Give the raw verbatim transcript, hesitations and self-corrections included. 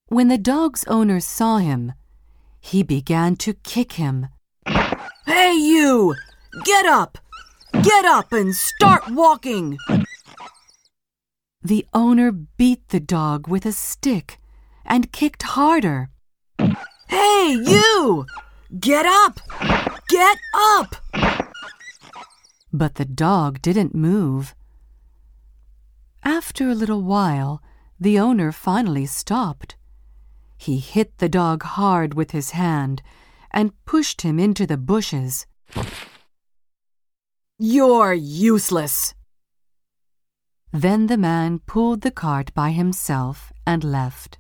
When the dog's owner saw him, he began to kick him. "Hey, you! Get up! Get up and start walking!" The owner beat the dog with a stick and kicked harder. "Hey, you! Get up! Get up!" But the dog didn't move. After a little while, the owner finally stopped. He hit the dog hard with his hand and pushed him into the bushes. "You're useless!" Then the man pulled the cart by himself and left.